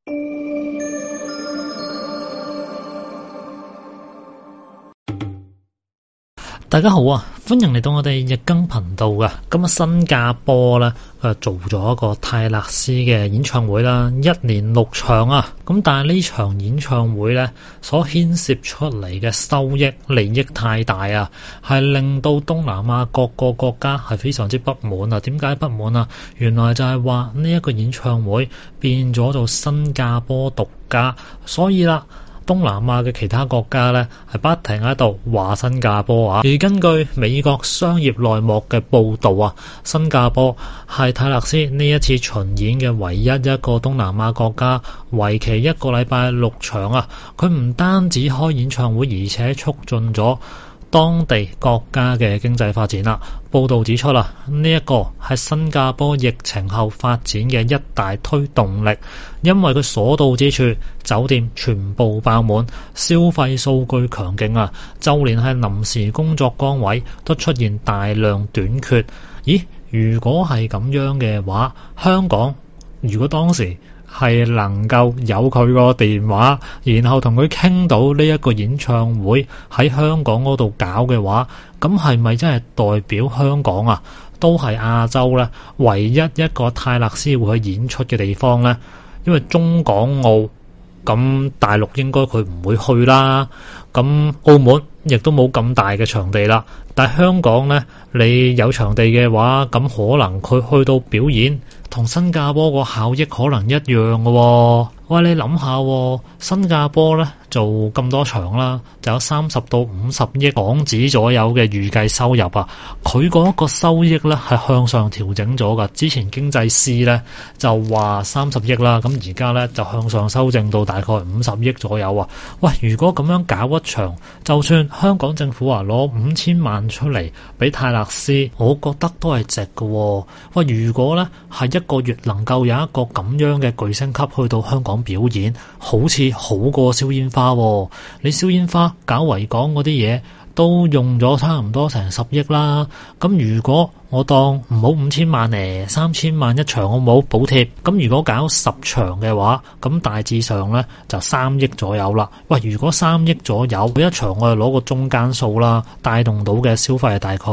大家好啊，歡迎嚟到我哋日更頻道嘅。咁新加坡咧，做咗一個泰勒斯嘅演唱會啦，1連6場啊。咁但係呢場演唱會咧，所牽涉出嚟嘅收益利益太大啊，係令到東南亞各個國家係非常之不滿啊。點解不滿啊？原來就係話呢一個演唱會變咗做新加坡獨家，所以啦，東南亞嘅其他國家呢係不停喺度話新加坡啊，而根據美國商業內幕嘅報道啊，新加坡係泰勒斯呢一次巡演嘅唯一一個東南亞國家，為期1個禮拜6場啊，佢唔單止開演唱會，而且促進咗當地國家嘅經濟發展啦。報道指出啦，呢一個係新加坡疫情後發展嘅一大推動力，因為佢所到之處，酒店全部爆滿，消費數據強勁啊，就連係臨時工作崗位都出現大量短缺。咦？如果係咁樣嘅話，香港如果當時係能夠有佢個電話，然後同佢傾到呢一個演唱會喺香港嗰度搞嘅話，咁係咪真係代表香港啊都係亞洲呢唯一一個泰勒斯會去演出嘅地方呢？因為中港澳咁大陸應該佢唔會去啦，咁澳門亦都冇咁大嘅場地啦，但係香港呢，你有場地嘅話，咁可能佢去到表演同新加坡個效益可能一樣嘅喎。喂，你諗下，新加坡呢做咁多場啦，就有30到50億港紙左右嘅預計收入啊。佢嗰個收益呢係向上調整咗噶。之前經濟師呢就話30億啦，咁而家呢就向上修正到大概50億左右啊。喂，如果咁樣搞一場，就算香港政府話攞5000萬出嚟俾泰勒斯，我覺得都係值嘅喎。喂，如果呢係1個月能夠有一個咁樣嘅巨星級去到香港表演，好似好過燒煙花喎。你燒煙花搞維港嗰啲嘢都用咗差唔多成10億啦，咁如果我當唔好5000萬咧，3000萬一場好冇補貼，咁如果搞10場嘅話，咁大致上呢就3億左右啦。喂，如果3億左右，每一場我哋攞個中間數啦，帶動到嘅消費係大概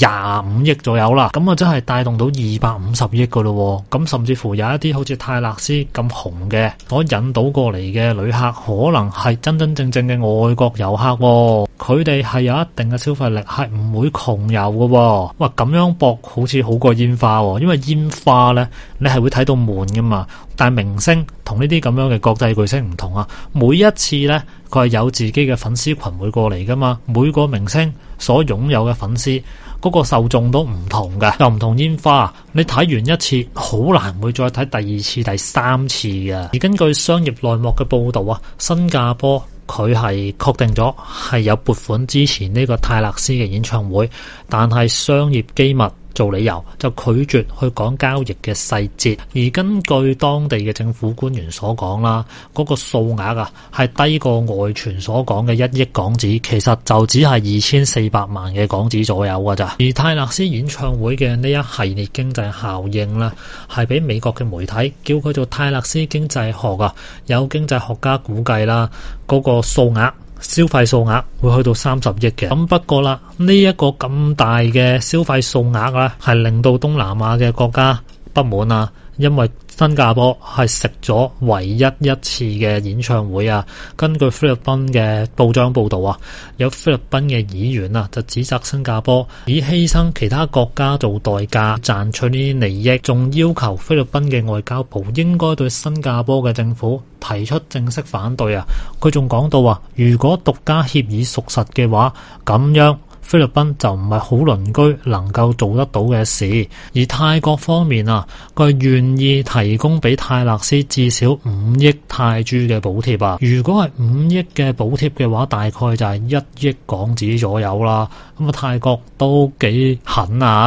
25億左右啦，咁啊真係帶動到250億噶咯。咁甚至乎有一啲好似泰勒斯咁紅嘅，我引導過嚟嘅旅客，可能係真真正正嘅外國遊客，佢哋係有一定嘅消費力，係唔會窮遊嘅。哇，咁樣好似好過煙花喎，因為煙花呢，你係會睇到悶噶嘛。但係明星同呢啲咁樣嘅國際巨星唔同啊，每一次呢，佢係有自己嘅粉絲群會過嚟噶嘛。每個明星所擁有嘅粉絲嗰個受眾都唔同嘅，又唔同煙花。你睇完一次，好難會再睇第二次、第三次嘅。而根據商業內幕嘅報道啊，新加坡佢係確定咗係有撥款支持呢個泰勒斯嘅演唱會，但係商業機密做理由就拒絕去講交易嘅細節。而根據當地嘅政府官員所講啦，嗰個數額啊係低過外傳所講嘅1億港紙，其實就只係2400萬嘅港紙左右噶咋。而泰勒斯演唱會嘅呢一系列經濟效應呢，係俾美國嘅媒體叫佢做泰勒斯經濟學啊。有經濟學家估計啦，嗰個數額消費數額會去到30億嘅。咁不過啦，呢一個咁大嘅消費數額咧，係令到東南亞嘅國家不滿啊，因為新加坡係食咗唯一一次嘅演唱會啊。根據菲律賓嘅報章報道啊，有菲律賓嘅議員啊就指責新加坡以犧牲其他國家做代價賺取呢啲利益，仲要求菲律賓嘅外交部應該對新加坡嘅政府提出正式反對啊。佢仲講到話，如果獨家協議屬實嘅話，咁樣菲律賓就唔係好鄰居能夠做得到嘅事。而泰國方面啊，佢願意提供俾泰勒斯至少5億泰銖嘅補貼啊。如果係5億嘅補貼嘅話，大概就係1億港紙左右啦。咁啊，泰國都幾狠啊！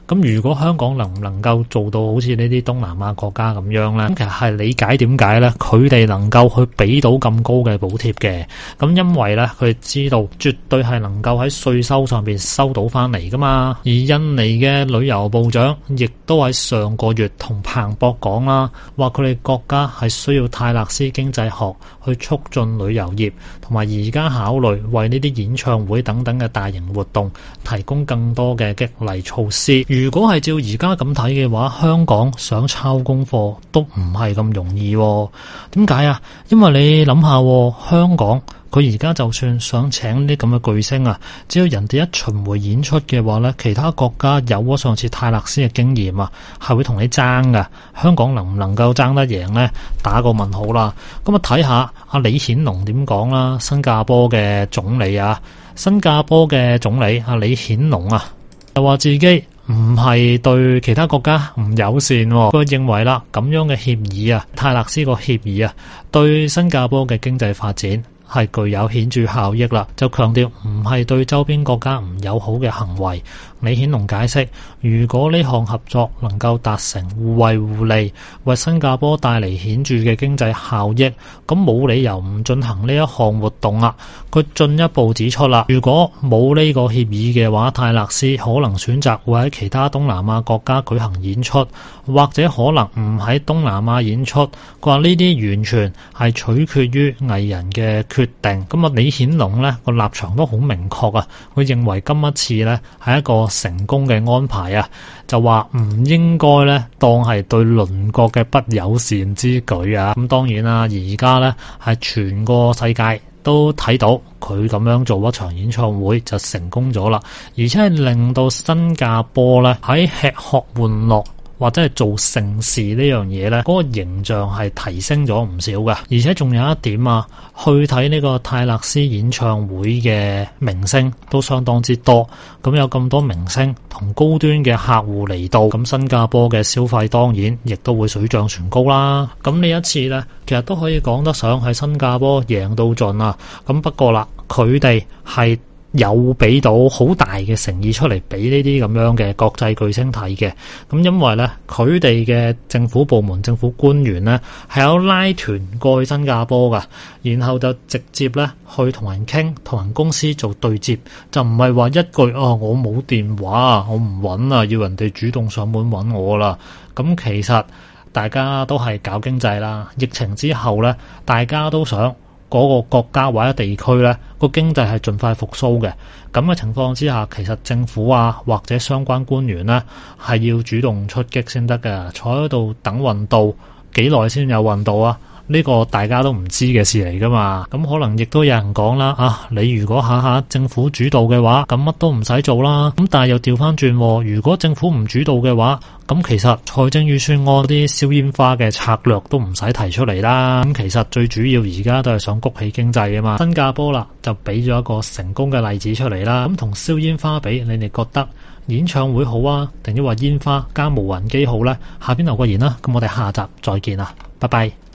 咁如果香港能唔能夠做到好似呢啲東南亞國家咁樣呢？咁其實係理解點解呢？佢哋能夠去俾到咁高嘅補貼嘅，咁因為呢，佢哋知道絕對係能夠喺稅收上邊收到翻嚟噶嘛。而印尼嘅旅遊部長亦都喺上個月同彭博講啦，話佢哋國家係需要泰勒斯經濟學去促進旅遊業，同埋而家考慮為呢啲演唱會等等嘅大型活動提供更多嘅激勵措施。如果係照而家咁睇嘅話，香港想抄功課都唔係咁容易喎。點解啊？因為你諗下，香港佢而家就算想請啲咁嘅巨星啊，只要人哋一巡迴演出嘅話呢，其他國家有咗上次泰勒斯嘅經驗啊，係會同你爭噶。香港能唔能夠爭得贏呢？打個問號啦。咁啊，睇下阿李顯龍點講啦。新加坡嘅總理啊，新加坡嘅總理阿李顯龍啊，就話自己唔係對其他國家唔友善，佢認為啦，咁樣嘅協議啊，泰勒斯個協議啊，對新加坡嘅經濟發展係具有顯著效益啦，就強調唔係對周邊國家唔友好嘅行為。李顯龍解釋，如果呢項合作能夠達成互惠互利，為新加坡帶嚟顯著嘅經濟效益，咁冇理由唔進行呢一項活動啦。佢進一步指出啦，如果冇呢個協議嘅話，泰勒斯可能選擇會喺其他東南亞國家舉行演出，或者可能唔喺東南亞演出。佢話呢啲完全係取決於藝人嘅決定。咁啊，李顯龍呢個立場都好明確啊，佢認為今一次呢係一個成功嘅安排啊，就話唔應該呢當係對鄰國嘅不友善之舉啊。咁當然啦，而家呢係全個世界都睇到佢咁樣做一場演唱會就成功咗啦，而且係令到新加坡呢喺吃喝玩樂或者係做盛事呢樣嘢呢，嗰個形象係提升咗唔少㗎。而且仲有一點啊，去睇呢個泰勒斯演唱會嘅明星都相當之多，咁有咁多明星同高端嘅客戶嚟到，咁新加坡嘅消費當然亦都會水漲船高啦。咁呢一次呢，其實都可以講得上係新加坡贏到盡啊。咁不過啦，佢哋係有俾到好大嘅誠意出嚟俾呢啲咁樣嘅國際巨星睇嘅。咁因為呢，佢哋嘅政府部門、政府官員呢係有拉團過去新加坡噶，然後就直接呢去同人傾，同人公司做對接，就唔係話一句我冇電話，我唔揾啊，要人哋主動上門揾我啦。咁其實大家都係搞經濟啦，疫情之後呢，大家都想嗰個國家或者地區呢個經濟係盡快復甦嘅。咁嘅情況之下，其實政府啊或者相關官員呢係要主動出擊先得㗎。坐喺度等運到幾耐先有運到啊？呢個大家都唔知嘅事嚟噶嘛。咁可能亦都有人講啦，你如果下下政府主導嘅話，咁乜都唔使做啦。咁但係又調翻轉，如果政府唔主導嘅話，咁其實財政預算案啲燒煙花嘅策略都唔使提出嚟啦。咁其實最主要而家都係想谷起經濟啊嘛。新加坡啦就俾咗一個成功嘅例子出嚟啦。咁同燒煙花比，你哋覺得演唱會好啊，定抑或煙花加無人機好呢？下邊留個言啦。咁我哋下集再見啦，拜拜。